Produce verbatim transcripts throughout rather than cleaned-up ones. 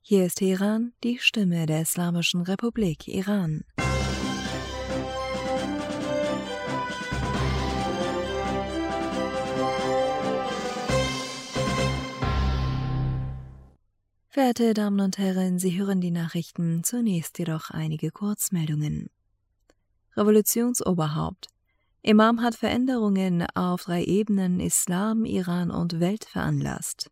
Hier ist Teheran, die Stimme der Islamischen Republik Iran. Verehrte Damen und Herren, Sie hören die Nachrichten, zunächst jedoch einige Kurzmeldungen. Revolutionsoberhaupt. Imam hat Veränderungen auf drei Ebenen Islam, Iran und Welt veranlasst.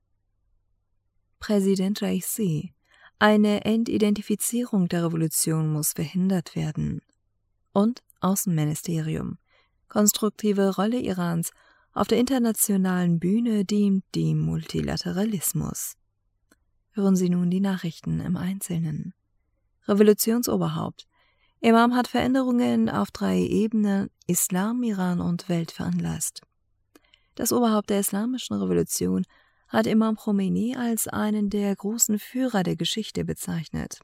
Präsident Raisi. Eine Entidentifizierung der Revolution muss verhindert werden. Und Außenministerium. Konstruktive Rolle Irans auf der internationalen Bühne dient dem Multilateralismus. Hören Sie nun die Nachrichten im Einzelnen. Revolutionsoberhaupt. Imam hat Veränderungen auf drei Ebenen Islam, Iran und Welt veranlasst. Das Oberhaupt der islamischen Revolution hat Imam Khomeini als einen der großen Führer der Geschichte bezeichnet.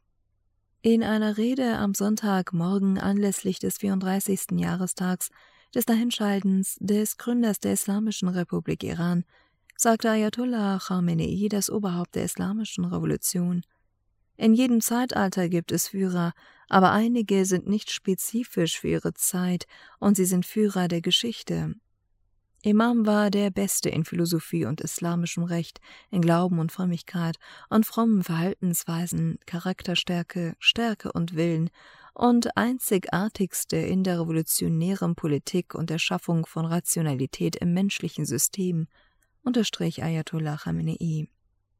In einer Rede am Sonntagmorgen anlässlich des vierunddreißigsten Jahrestags des Dahinscheidens des Gründers der Islamischen Republik Iran sagte Ayatollah Khamenei, das Oberhaupt der islamischen Revolution: In jedem Zeitalter gibt es Führer, aber einige sind nicht spezifisch für ihre Zeit und sie sind Führer der Geschichte. Imam war der Beste in Philosophie und islamischem Recht, in Glauben und Frömmigkeit und frommen Verhaltensweisen, Charakterstärke, Stärke und Willen und einzigartigste in der revolutionären Politik und der Schaffung von Rationalität im menschlichen System, unterstrich Ayatollah Khamenei.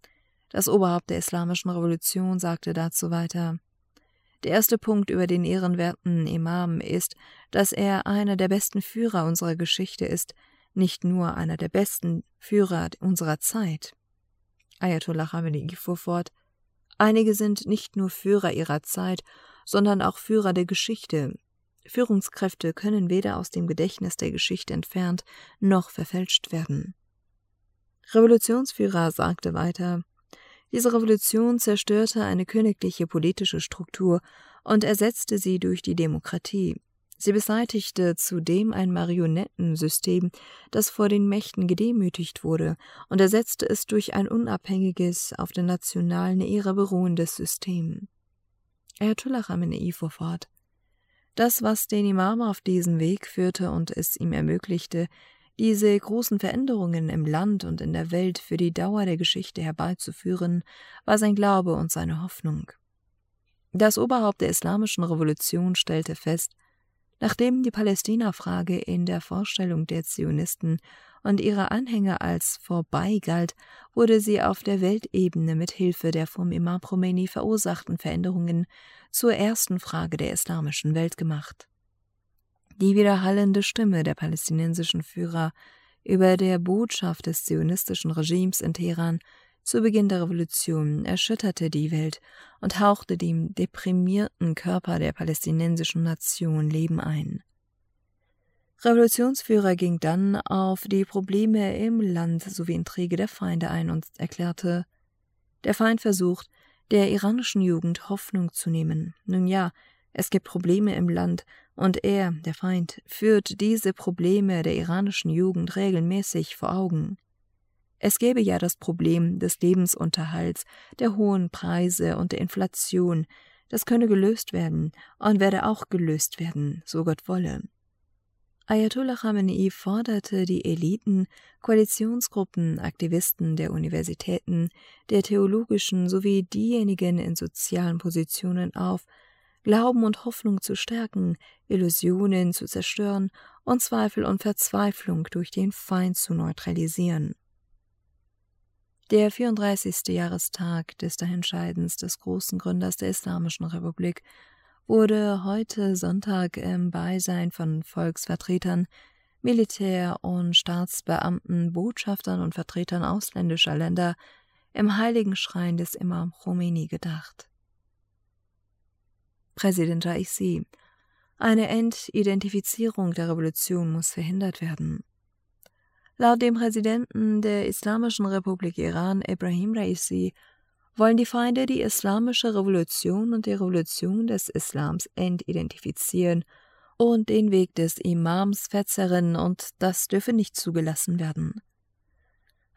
Das Oberhaupt der islamischen Revolution sagte dazu weiter: Der erste Punkt über den ehrenwerten Imam ist, dass er einer der besten Führer unserer Geschichte ist, nicht nur einer der besten Führer unserer Zeit. Ayatollah Khamenei fuhr fort: Einige sind nicht nur Führer ihrer Zeit, sondern auch Führer der Geschichte. Führungskräfte können weder aus dem Gedächtnis der Geschichte entfernt noch verfälscht werden. Revolutionsführer sagte weiter: Diese Revolution zerstörte eine königliche politische Struktur und ersetzte sie durch die Demokratie. Sie beseitigte zudem ein Marionettensystem, das vor den Mächten gedemütigt wurde, und ersetzte es durch ein unabhängiges, auf der nationalen Ehre beruhendes System. Ayatollah Khamenei fuhr fort: Das, was den Imam auf diesen Weg führte und es ihm ermöglichte, diese großen Veränderungen im Land und in der Welt für die Dauer der Geschichte herbeizuführen, war sein Glaube und seine Hoffnung. Das Oberhaupt der islamischen Revolution stellte fest: Nachdem die Palästina-Frage in der Vorstellung der Zionisten und ihrer Anhänger als vorbei galt, wurde sie auf der Weltebene mit Hilfe der vom Imam Khomeini verursachten Veränderungen zur ersten Frage der islamischen Welt gemacht. Die widerhallende Stimme der palästinensischen Führer über der Botschaft des zionistischen Regimes in Teheran zu Beginn der Revolution erschütterte die Welt und hauchte dem deprimierten Körper der palästinensischen Nation Leben ein. Revolutionsführer ging dann auf die Probleme im Land sowie Intrige der Feinde ein und erklärte: Der Feind versucht, der iranischen Jugend Hoffnung zu nehmen. Nun ja, es gibt Probleme im Land, und er, der Feind, führt diese Probleme der iranischen Jugend regelmäßig vor Augen. Es gäbe ja das Problem des Lebensunterhalts, der hohen Preise und der Inflation. Das könne gelöst werden und werde auch gelöst werden, so Gott wolle. Ayatollah Khamenei forderte die Eliten, Koalitionsgruppen, Aktivisten der Universitäten, der theologischen sowie diejenigen in sozialen Positionen auf, Glauben und Hoffnung zu stärken, Illusionen zu zerstören und Zweifel und Verzweiflung durch den Feind zu neutralisieren. Der vierunddreißigste Jahrestag des Dahinscheidens des großen Gründers der Islamischen Republik wurde heute Sonntag im Beisein von Volksvertretern, Militär- und Staatsbeamten, Botschaftern und Vertretern ausländischer Länder im heiligen Schrein des Imam Khomeini gedacht. Präsident Raisi: Eine Entidentifizierung der Revolution muss verhindert werden. Laut dem Präsidenten der Islamischen Republik Iran, Ebrahim Raisi, wollen die Feinde die islamische Revolution und die Revolution des Islams entidentifizieren und den Weg des Imams verzerren, und das dürfe nicht zugelassen werden.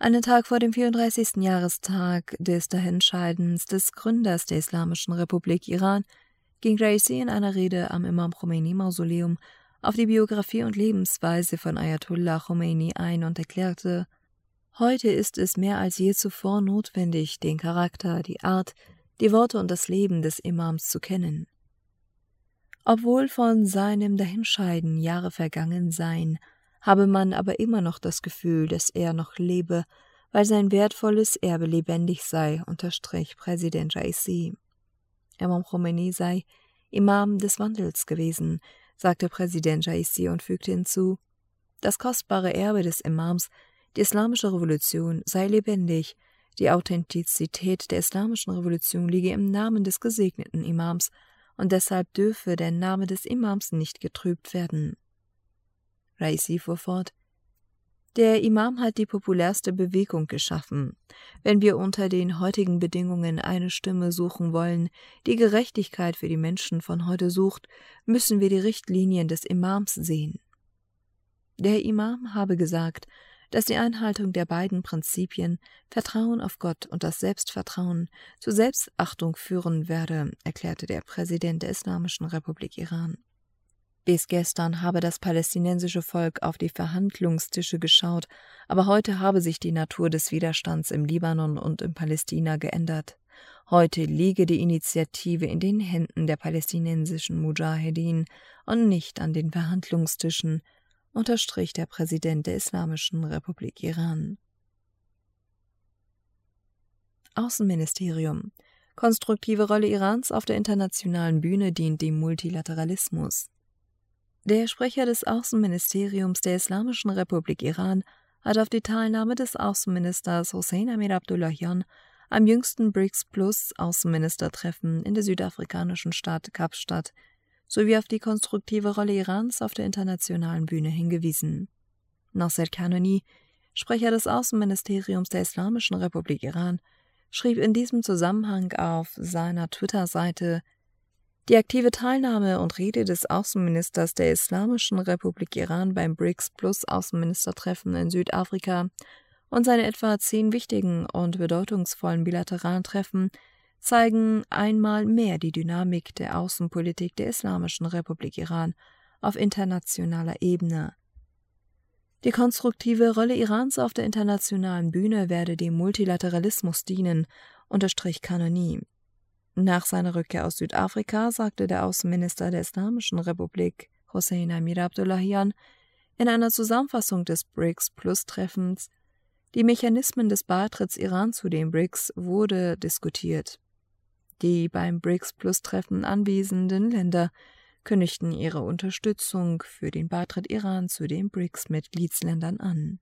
Einen Tag vor dem vierunddreißigsten Jahrestag des Dahinscheidens des Gründers der Islamischen Republik Iran ging Raisi in einer Rede am Imam Khomeini-Mausoleum auf die Biografie und Lebensweise von Ayatollah Khomeini ein und erklärte: Heute ist es mehr als je zuvor notwendig, den Charakter, die Art, die Worte und das Leben des Imams zu kennen. Obwohl von seinem Dahinscheiden Jahre vergangen seien, habe man aber immer noch das Gefühl, dass er noch lebe, weil sein wertvolles Erbe lebendig sei, unterstrich Präsident Raisi. Imam Khomeini sei Imam des Wandels gewesen, sagte Präsident Raisi und fügte hinzu: Das kostbare Erbe des Imams, die Islamische Revolution, sei lebendig, die Authentizität der Islamischen Revolution liege im Namen des gesegneten Imams, und deshalb dürfe der Name des Imams nicht getrübt werden. Raisi fuhr fort: Der Imam hat die populärste Bewegung geschaffen. Wenn wir unter den heutigen Bedingungen eine Stimme suchen wollen, die Gerechtigkeit für die Menschen von heute sucht, müssen wir die Richtlinien des Imams sehen. Der Imam habe gesagt, dass die Einhaltung der beiden Prinzipien, Vertrauen auf Gott und das Selbstvertrauen, zu Selbstachtung führen werde, erklärte der Präsident der Islamischen Republik Iran. Bis gestern habe das palästinensische Volk auf die Verhandlungstische geschaut, aber heute habe sich die Natur des Widerstands im Libanon und in Palästina geändert. Heute liege die Initiative in den Händen der palästinensischen Mujahedin und nicht an den Verhandlungstischen, unterstrich der Präsident der Islamischen Republik Iran. Außenministerium: Konstruktive Rolle Irans auf der internationalen Bühne dient dem Multilateralismus. Der Sprecher des Außenministeriums der Islamischen Republik Iran hat auf die Teilnahme des Außenministers Hossein Amir-Abdollahian am jüngsten BRICS-Plus-Außenministertreffen in der südafrikanischen Stadt Kapstadt sowie auf die konstruktive Rolle Irans auf der internationalen Bühne hingewiesen. Nasser Kanani, Sprecher des Außenministeriums der Islamischen Republik Iran, schrieb in diesem Zusammenhang auf seiner Twitter-Seite: Die aktive Teilnahme und Rede des Außenministers der Islamischen Republik Iran beim BRICS-Plus-Außenministertreffen in Südafrika und seine etwa zehn wichtigen und bedeutungsvollen bilateralen Treffen zeigen einmal mehr die Dynamik der Außenpolitik der Islamischen Republik Iran auf internationaler Ebene. Die konstruktive Rolle Irans auf der internationalen Bühne werde dem Multilateralismus dienen, unterstrich Kanani. Nach seiner Rückkehr aus Südafrika sagte der Außenminister der Islamischen Republik, Hossein Amir-Abdollahian, in einer Zusammenfassung des BRICS-Plus-Treffens: Die Mechanismen des Beitritts Iran zu den BRICS wurde diskutiert. Die beim BRICS-Plus-Treffen anwesenden Länder kündigten ihre Unterstützung für den Beitritt Iran zu den BRICS-Mitgliedsländern an.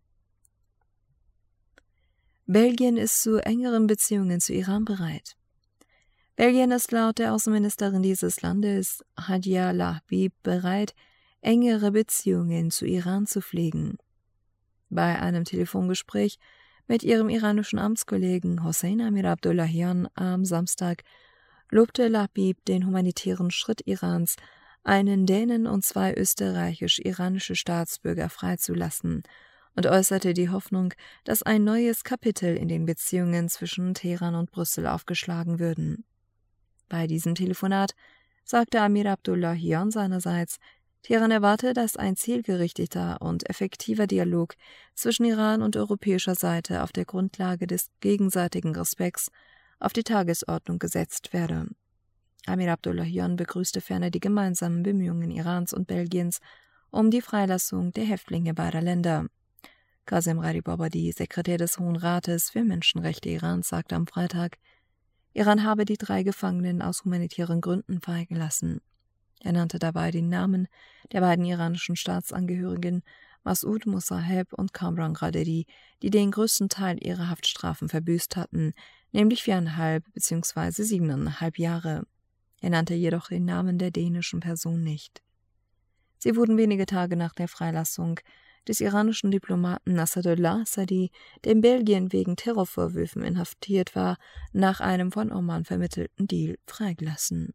Belgien ist zu engeren Beziehungen zu Iran bereit. Belgien ist laut der Außenministerin dieses Landes, Hadia Lahbib, bereit, engere Beziehungen zu Iran zu pflegen. Bei einem Telefongespräch mit ihrem iranischen Amtskollegen Hossein Amir-Abdollahian am Samstag lobte Lahbib den humanitären Schritt Irans, einen Dänen und zwei österreichisch-iranische Staatsbürger freizulassen, und äußerte die Hoffnung, dass ein neues Kapitel in den Beziehungen zwischen Teheran und Brüssel aufgeschlagen würden. Bei diesem Telefonat sagte Amir-Abdollahian seinerseits, Teheran erwarte, dass ein zielgerichteter und effektiver Dialog zwischen Iran und europäischer Seite auf der Grundlage des gegenseitigen Respekts auf die Tagesordnung gesetzt werde. Amir-Abdollahian begrüßte ferner die gemeinsamen Bemühungen Irans und Belgiens um die Freilassung der Häftlinge beider Länder. Qasem Gharibabadi, Sekretär des Hohen Rates für Menschenrechte Irans, sagte am Freitag, Iran habe die drei Gefangenen aus humanitären Gründen freigelassen. Er nannte dabei den Namen der beiden iranischen Staatsangehörigen Masoud Mosaheb und Kamran Graderi, die den größten Teil ihrer Haftstrafen verbüßt hatten, nämlich viereinhalb bzw. siebeneinhalb Jahre. Er nannte jedoch den Namen der dänischen Person nicht. Sie wurden wenige Tage nach der Freilassung des iranischen Diplomaten Nasrallah Sadi, der in Belgien wegen Terrorvorwürfen inhaftiert war, nach einem von Oman vermittelten Deal freigelassen.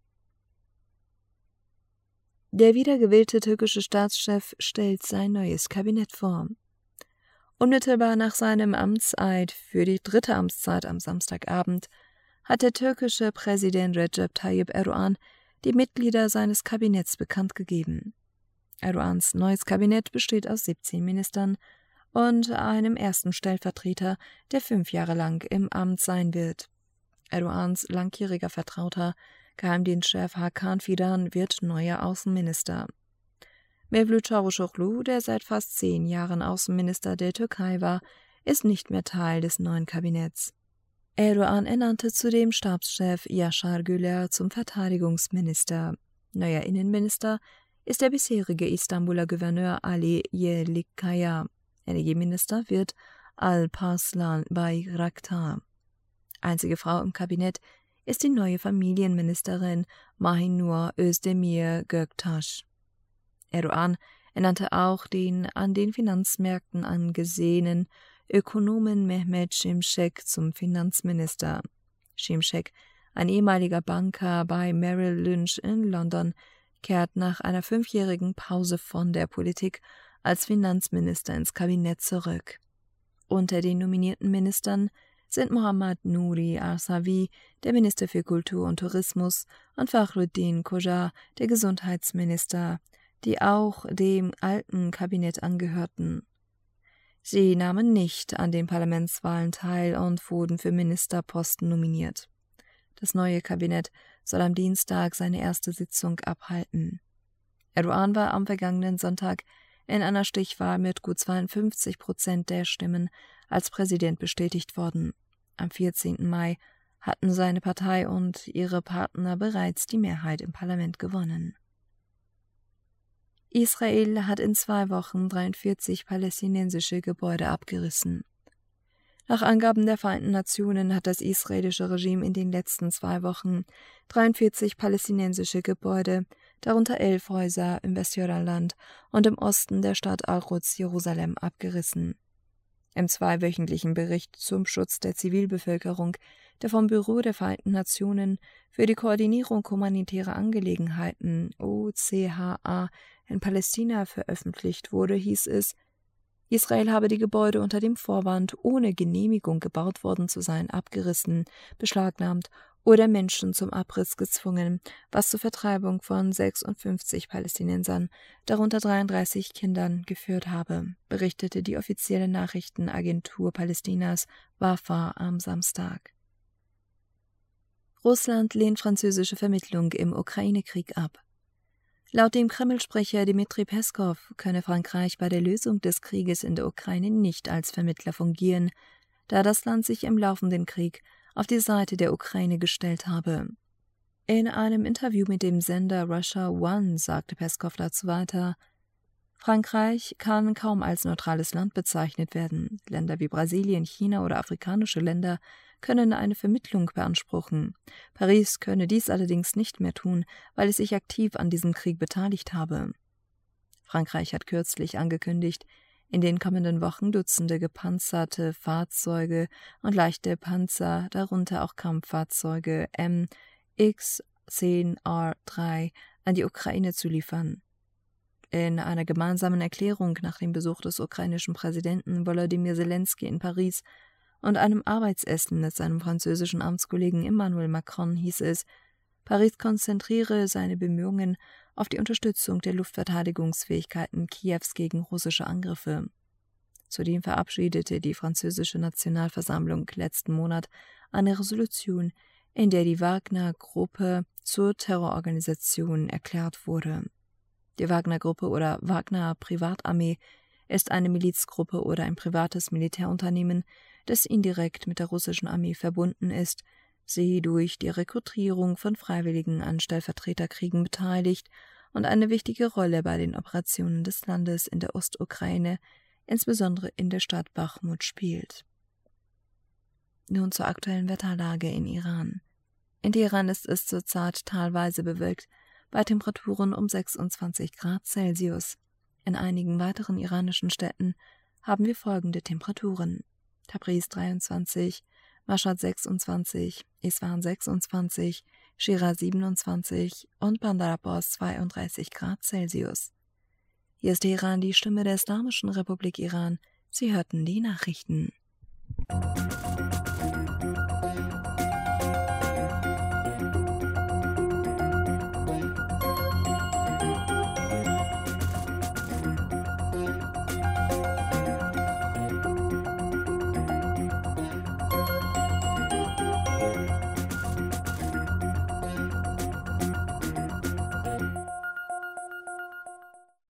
Der wiedergewählte türkische Staatschef stellt sein neues Kabinett vor. Unmittelbar nach seinem Amtseid für die dritte Amtszeit am Samstagabend hat der türkische Präsident Recep Tayyip Erdoğan die Mitglieder seines Kabinetts bekannt gegeben. Erdogans neues Kabinett besteht aus siebzehn Ministern und einem ersten Stellvertreter, der fünf Jahre lang im Amt sein wird. Erdogans langjähriger Vertrauter, Geheimdienstchef Hakan Fidan, wird neuer Außenminister. Mevlüt Çavuşoğlu, der seit fast zehn Jahren Außenminister der Türkei war, ist nicht mehr Teil des neuen Kabinetts. Erdoğan ernannte zudem Stabschef Yaşar Güler zum Verteidigungsminister. Neuer Innenminister ist der bisherige Istanbuler Gouverneur Ali Yerlikaya. Energieminister wird Alparslan Bayraktar. Einzige Frau im Kabinett ist die neue Familienministerin Mahinur Özdemir Göktaş. Erdoğan ernannte auch den an den Finanzmärkten angesehenen Ökonomen Mehmet Şimşek zum Finanzminister. Şimşek, ein ehemaliger Banker bei Merrill Lynch in London, kehrt nach einer fünfjährigen Pause von der Politik als Finanzminister ins Kabinett zurück. Unter den nominierten Ministern sind Muhammad Nuri Arsavi, der Minister für Kultur und Tourismus, und Fahrettin Koca, der Gesundheitsminister, die auch dem alten Kabinett angehörten. Sie nahmen nicht an den Parlamentswahlen teil und wurden für Ministerposten nominiert. Das neue Kabinett soll am Dienstag seine erste Sitzung abhalten. Erdoğan war am vergangenen Sonntag in einer Stichwahl mit gut zweiundfünfzig Prozent der Stimmen als Präsident bestätigt worden. Am vierzehnten Mai hatten seine Partei und ihre Partner bereits die Mehrheit im Parlament gewonnen. Israel hat in zwei Wochen dreiundvierzig palästinensische Gebäude abgerissen. Nach Angaben der Vereinten Nationen hat das israelische Regime in den letzten zwei Wochen dreiundvierzig palästinensische Gebäude, darunter elf Häuser im Westjordanland und im Osten der Stadt Al-Quds Jerusalem, abgerissen. Im zweiwöchentlichen Bericht zum Schutz der Zivilbevölkerung, der vom Büro der Vereinten Nationen für die Koordinierung humanitärer Angelegenheiten O C H A in Palästina veröffentlicht wurde, hieß es, Israel habe die Gebäude unter dem Vorwand, ohne Genehmigung gebaut worden zu sein, abgerissen, beschlagnahmt oder Menschen zum Abriss gezwungen, was zur Vertreibung von sechsundfünfzig Palästinensern, darunter dreiunddreißig Kindern, geführt habe, berichtete die offizielle Nachrichtenagentur Palästinas Wafa am Samstag. Russland lehnt französische Vermittlung im Ukraine-Krieg ab. Laut dem Kreml-Sprecher Dmitri Peskow könne Frankreich bei der Lösung des Krieges in der Ukraine nicht als Vermittler fungieren, da das Land sich im laufenden Krieg auf die Seite der Ukraine gestellt habe. In einem Interview mit dem Sender Russia One sagte Peskow dazu weiter, Frankreich kann kaum als neutrales Land bezeichnet werden. Länder wie Brasilien, China oder afrikanische Länder können eine Vermittlung beanspruchen. Paris könne dies allerdings nicht mehr tun, weil es sich aktiv an diesem Krieg beteiligt habe. Frankreich hat kürzlich angekündigt, in den kommenden Wochen Dutzende gepanzerte Fahrzeuge und leichte Panzer, darunter auch Kampffahrzeuge M X zehn R drei, an die Ukraine zu liefern. In einer gemeinsamen Erklärung nach dem Besuch des ukrainischen Präsidenten Volodymyr Zelensky in Paris und einem Arbeitsessen mit seinem französischen Amtskollegen Emmanuel Macron hieß es, Paris konzentriere seine Bemühungen auf die Unterstützung der Luftverteidigungsfähigkeiten Kiews gegen russische Angriffe. Zudem verabschiedete die französische Nationalversammlung letzten Monat eine Resolution, in der die Wagner-Gruppe zur Terrororganisation erklärt wurde. Die Wagner-Gruppe oder Wagner-Privatarmee ist eine Milizgruppe oder ein privates Militärunternehmen, das indirekt mit der russischen Armee verbunden ist, sie durch die Rekrutierung von Freiwilligen an Stellvertreterkriegen beteiligt und eine wichtige Rolle bei den Operationen des Landes in der Ostukraine, insbesondere in der Stadt Bachmut, spielt. Nun zur aktuellen Wetterlage in Iran. In Teheran ist es zurzeit teilweise bewölkt, bei Temperaturen um sechsundzwanzig Grad Celsius. In einigen weiteren iranischen Städten haben wir folgende Temperaturen: Tabriz dreiundzwanzig, Mashhad sechsundzwanzig, Isfahan sechsundzwanzig, Shiraz siebenundzwanzig und Bandar Abbas zweiunddreißig Grad Celsius. Hier ist Teheran, die Stimme der Islamischen Republik Iran, Sie hörten die Nachrichten.